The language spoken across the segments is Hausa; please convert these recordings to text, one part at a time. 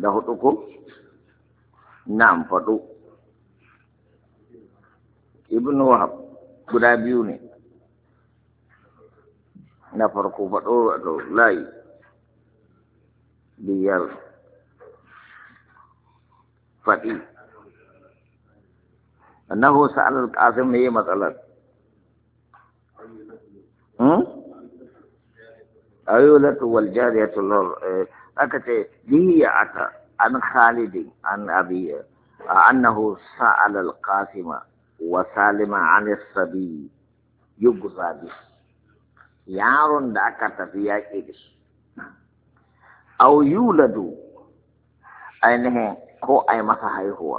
da hudu ko na'am faɗo ibn wahab guda biyu ne na farko faɗo layi biyar faɗi annahu sa'al al-qasim me matsalar ayyulatu wal jariyatu aka ce biya ata an khalid an abi annahu sa'al al-qasim wa salima an as-sabi yugza bi yaron da aka tafi yaƙi da shi aw yuladu ainihin ko ai masa haihuwa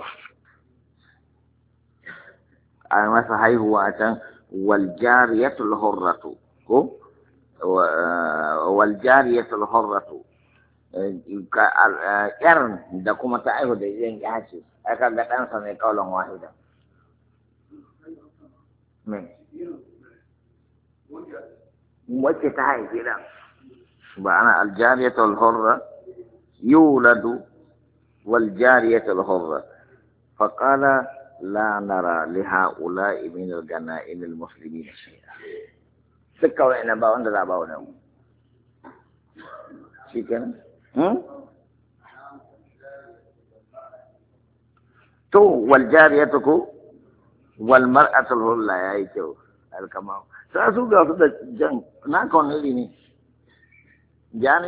a can wal jariyatul hurratu ko wal jariyatul hurratu yar da kuma ta aihu da yin yace aka ga ɗansa mai kaulan wahida wacce ta haife da ba ana aljariyatul hurra yuladu wal jariyatul hurra faqala la nara li haula'i min al-ghana'im al-muslimin shay'a dukkan wa'ina ba wanda za ba wannan shikenan to wal jariyatu wal mar'atu hulla yayi kyau alkama sai su ga su da jan na ka wani ne jani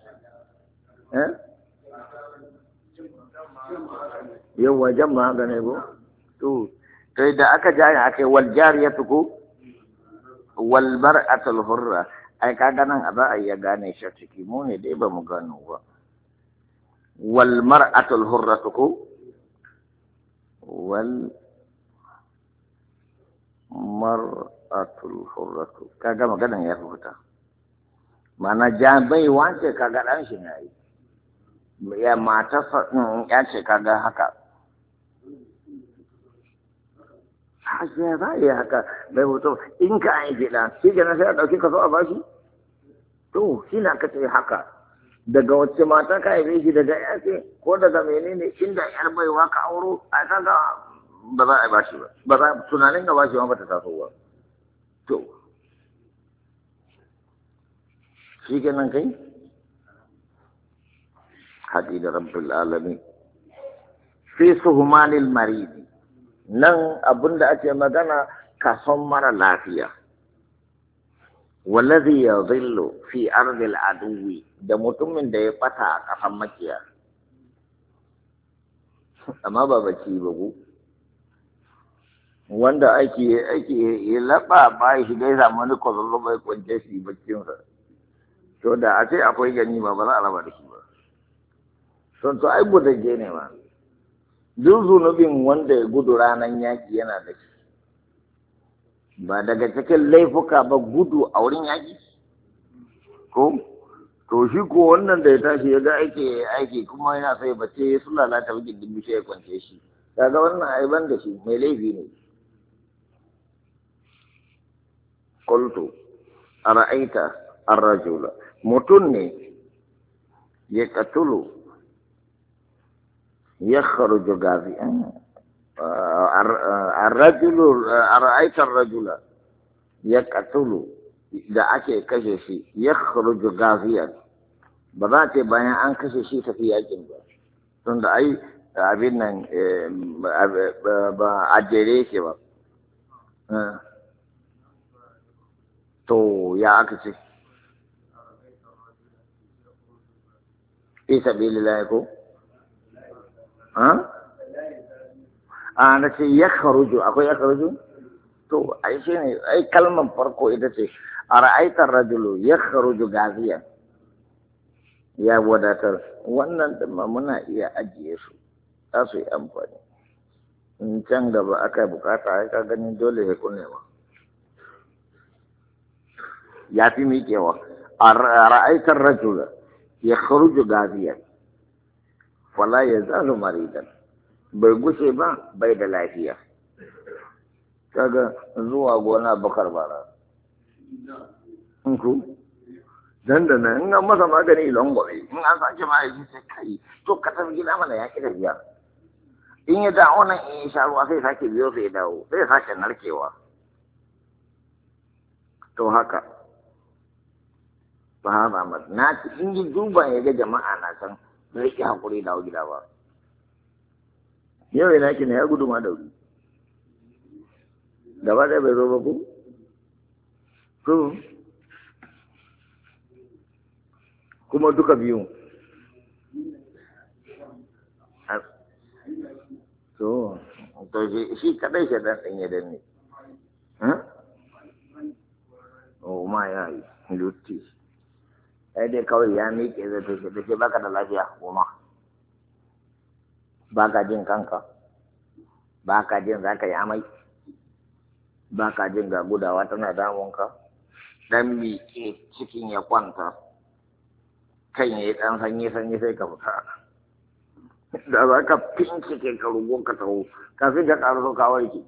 yawa jama'a ga ne go to kai da aka jani akai wal jariyatu wal mar'atu hurra ai kaga nan a za a iya gane shi ciki mu ne dai ba mu gano ba wal mar'atu hurratu wal mar'atul hurratu kaga maganan ya fita mana bai wance kaga dan shi ne ya mata ya ce kaga haka haka za yi haka bai hoto in ka aiki da shi kenan sai a ɗauki ka so a bashi to shi na ka ce haka daga wacce mata ka haife shi daga yace ko daga menene inda yar baiwa ka auro a kaga ba za a bashi ba za tunanin ga bashi ba ta taso ba to shi kenan kai haɗi da rabbul alamin fi suhumanil maridi nan abinda ake magana kason mara lafiya wallazi yadhillu fi ardil aduwi da mutumin da ya fata a kasan makiya amma ba baki ba ku wanda ake ya laba ba shi dai samu ni kwazallo bai kwance shi bakin sa to da a ce akwai gani ba za a raba da shi ba son to ai gudaje ne ma duk zunubin wanda ya gudu ranar yaƙi yana da shi ba daga cikin laifuka ba gudu a wurin yaƙi ko to shi ko wannan da ya tashi ya ga aiki kuma yana sai bace su lalata wajen dimbishe ya kwance shi kaga wannan aiban da shi mai laifi ne qultu ara'aita ar-rajula mutun ne ya katulu يخرج غازيا الرجل أرأيت الرجل يقتل da ake kashe shi ya kharuju gaziyan ba za ta bayan an kashe shi tafi yakin ba tun da ai abin nan ba a jere yake ba to ya aka ce fi sabilillah ko na ce ya kharuju akwai ya kharuju to ai shi ne ai kalmar farko ita ce a ra'aitar rajulu ya kharuju gaziyan ya wadatar wannan ma muna iya ajiye su za su yi amfani in can gaba aka bukata ai ka gani dole ya kunewa ya fi miƙewa a ra'aitar rajulu ya kharuju gaziyan wala ya zalu maridan bai gushe ba bai da lafiya kaga zuwa gona bakar bara ku dan da nan in an masa magani langwabe in an sake magani sai kai to ka tafi gida mana ya ki tafiya in ya dawo nan in ya sha ruwa sai sake biyo sai ya dawo sai sake narkewa to haka sahaba mas na ci in ji duba ya ga jama'a na san da yake hakuri dawo gida ba yau yana ki ne ya gudu ma da wuri gaba ɗaya bai zo ba ku to kuma duka biyu to shi kadai shaɗan ɗin ya danne o ma ya yi lutti ai dai kawai ya miƙe zai ta ce baka da lafiya goma baka jin kanka baka jin za ka yi amai baka jin ga gudawa tana damunka dan miƙe cikin ya kwanta kan ya yi ɗan sanyi sai ka fita da za ka fincike ka rugo ka taho kafin ka ƙarso ka warke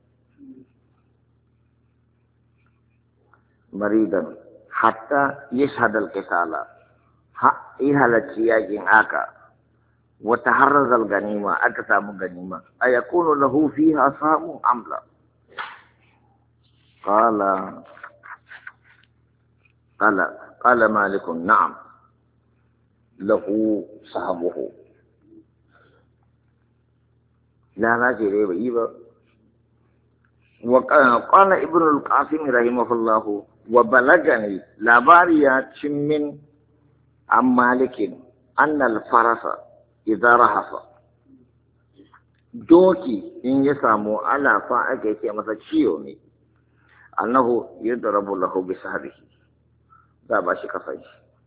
maridan hatta yashhadal qitala halarci yakin aka wata harrazal ganima aka samu ganima ayakunu lahu fiha samu amla qala malikun na'am lahu sahabuhu la na ce dai bai yi ba wa qala ibnu al-qasim rahimahullahu wa balagani labari ya cin min an malikin annal farasa idza rahasa doki in ya samu alafa ake ce masa ciwo ne annahu yudrabu lahu bi sahbihi da ba shi kafai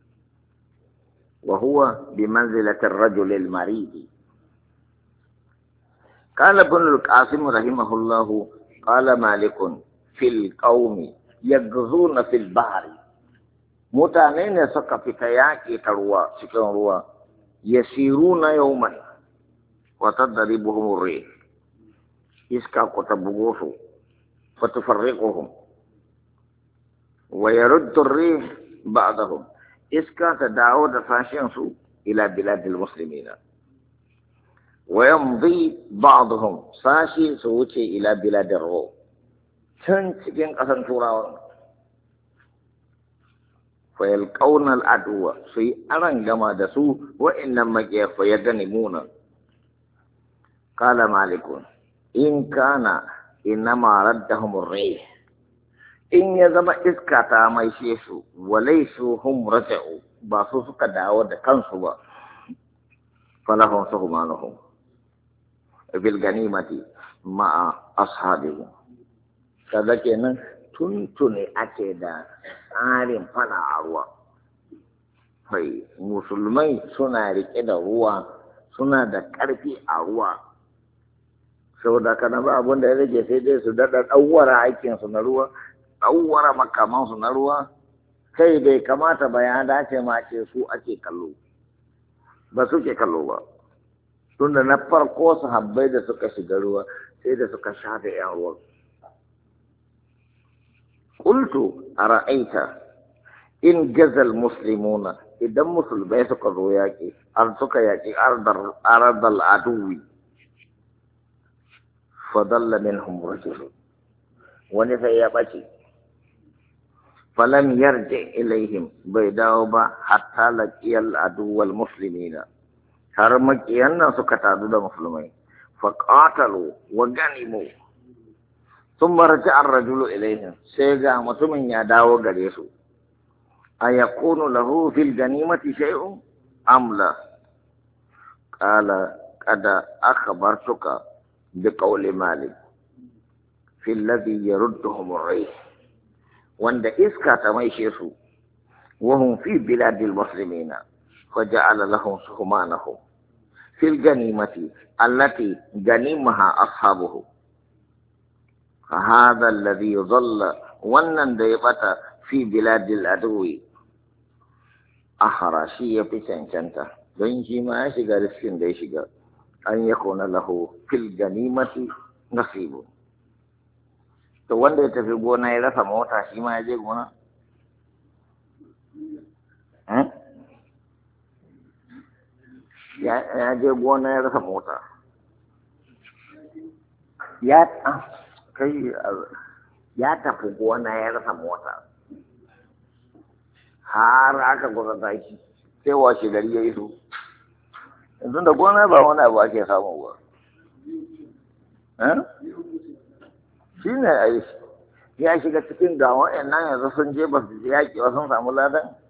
wa huwa bi manzilati ar-rajul al-marid qala ibn al-qasim rahimahullahu qala malikun fil qaumi yagzuna fil bahri mutane ne suka fita yaƙi ta ruwa cikin ruwa yasiruna yawman wa tadribuhum ar-rih iska ko ta bugo su fa tufarriquhum wa yaruddu ar-rih ba'dahum iska ta dawo da sashen su ila biladil muslimina wa yamdi ba'dahum sashi su wuce ila biladir rum can cikin ƙasan turawa fayal ƙaunar aduwa su yi aran gama da su wa'innan maƙiya ya gani muna kala malikun in kana ina marar da humurre in ya zama iska ta maishe su walai su humrata'u ba su suka dawo da kansu ba falahun su humanuhun bil ganimati ma'a ashabihim kaza kenan tuntune ake da tsarin fada a ruwa kai musulmai suna rike da ruwa suna da ƙarfi a ruwa saboda kana ba abin da ya rage sai dai su daɗa ɗauwara aikinsu na ruwa ɗauwara makamansu na ruwa kai bai kamata ba ya dace ma ce su ake kallo ba suke kallo ba tunda na farko sahabbai da suka shiga ruwa sai da suka shafe 'yan ruwan قلت أرأيت إن جزى المسلمون إذا مسلمين سكروا ياكي أرض العدو فضل منهم رجل ونفى بشي فلم يرجع إليهم بيداوبا حتى لقي العدو المسلمين هرمكي أن سكتا ضد المسلمين فقاتلوا وغنموا ثم رجع الرجل إليهم سيجا متمن يداو غريسو أيكون له في الغنيمة شيء أم لا قال قد أخبرتك بقول مالك في الذي يردهم الريح وند إسكا تميشيسو وهم في بلاد المسلمين فجعل لهم سهمانهم في الغنيمة التي غنمها أصحابه فهذا الذي يظل ونن ديبتا في بلاد العدو أخراشية في سنشنتا بينجي ما يشيغا رسكين ديشيغا أن يكون له في الغنيمة نصيب to wanda ya tafi gona ya rasa mota shi ma ya je gona ya je gona ya rasa mota ya kai ya tafi gona ya rasa mota har aka kusa tashi sai washe gari ya iso yanzu da gona ba wani abu ake samu ba shi ne a yi ya shiga cikin ga wa'annan yanzu sun je ba su je yaƙi ba sun samu ladan